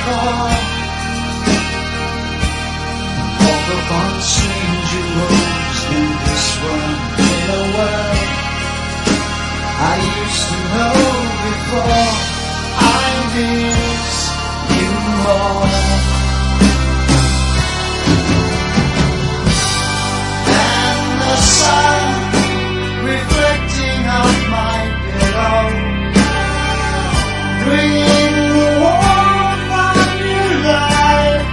before. Walk upon stranger roads in this one little world I used to know before I miss you more. And the sun reflecting on my pillow, bringing the warmth of new life,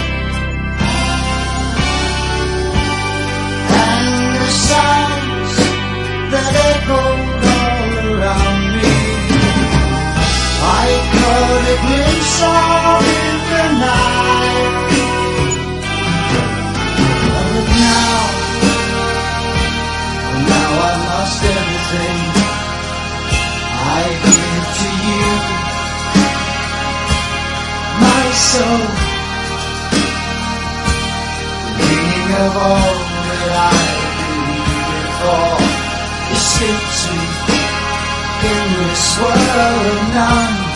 and the sounds that echoed all around me. I caught a glimpse of in the night, but now I've lost everything. I give to you my soul, the meaning of all that I believed before escapes me in this world of none.